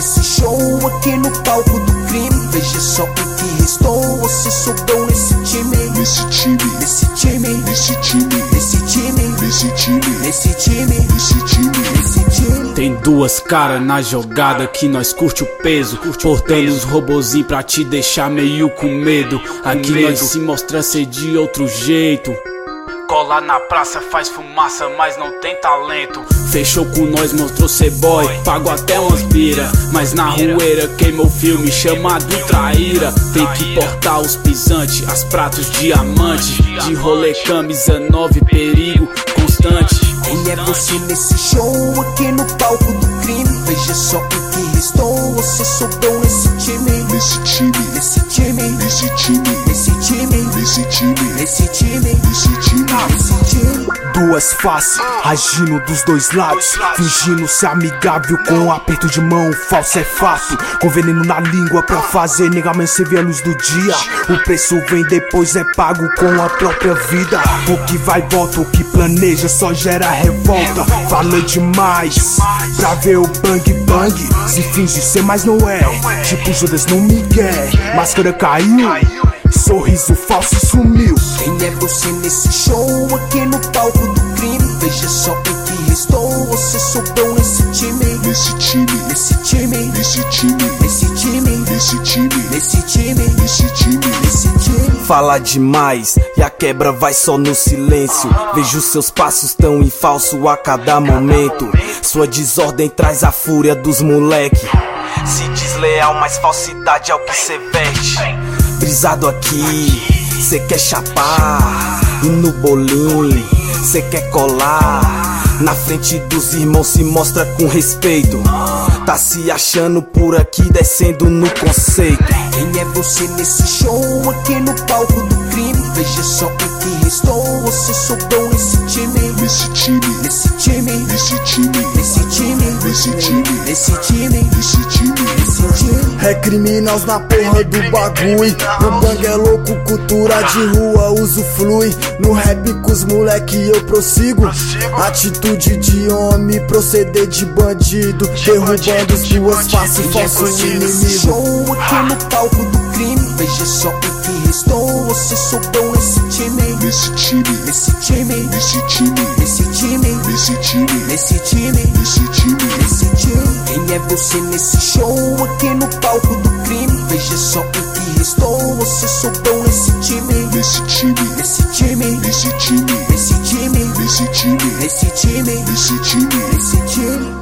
nesse show aqui no palco do crime. Veja só o que restou, você sobrou nesse time. Nesse time, Nesse time, nesse time, nesse time, nesse time, nesse time, nesse time. nesse time. Tem duas caras na jogada que nós curte o peso, portando os robozinhos pra te deixar meio com medo. Aqui nós se mostra ser de outro jeito. Colar na praça faz fumaça, mas não tem talento. Fechou com nós, mostrou ser boy, pago até umas bira. Mas na rueira queimou filme chamado Traíra. Tem que portar os pisantes, as pratos diamante. De rolê camisa 9, perigo constante. Quem é você nesse show aqui no palco do crime? Veja só o que restou, você sobrou nesse time. Nesse time, Nesse time, nesse time, nesse time, nesse time, nesse time, nesse time. nesse time. Duas faces, agindo dos dois lados, fingindo ser amigável com um aperto de mão, falso é fato. Com veneno na língua pra fazer nega amanhecer ver a luz do dia. O preço vem depois, é pago com a própria vida. O que vai e volta, o que planeja só gera revolta. Fala demais pra ver o bang bang, se finge ser mas não é. Tipo Judas no Miguel, máscara caiu, sorriso falso sumiu. Quem é você nesse show aqui no palco do crime? Veja só o que restou, você sobrou nesse time. Nesse time, Nesse time, nesse time, nesse time, nesse time, nesse time, nesse time. nesse time. Fala demais e a quebra vai só no silêncio. Vejo seus passos tão em falso a cada momento. Sua desordem traz a fúria dos moleque. Se desleal, mas falsidade é o que cê veste. Brisado aqui, cê quer chapar. E no bolinho, cê quer colar. Na frente dos irmãos se mostra com respeito. Tá se achando por aqui, descendo no conceito. Quem é você nesse show aqui no palco do crime? Veja só o que restou, você sobrou nesse time. Nesse time, Nesse time, nesse time, nesse time, nesse time, nesse time, nesse time. nesse time. É criminosos na porra do bagulho. O bang é louco, cultura de rua usufrui. No rap com os moleque eu prossigo. Atitude de homem, proceder de bandido. Derrubando as duas faces, Quem é falso você nesse inimigo. show aqui no palco do crime? Veja só o que restou, você sobrou nesse time. Nesse time, Nesse time, nesse time, nesse time, nesse time, nesse time, nesse time. nesse time. Quem é você nesse show aqui no palco do crime? Veja só o que restou, você sobrou nesse time. Nesse time, Nesse time, nesse time, nesse time, nesse time, nesse time, nesse time. nesse time.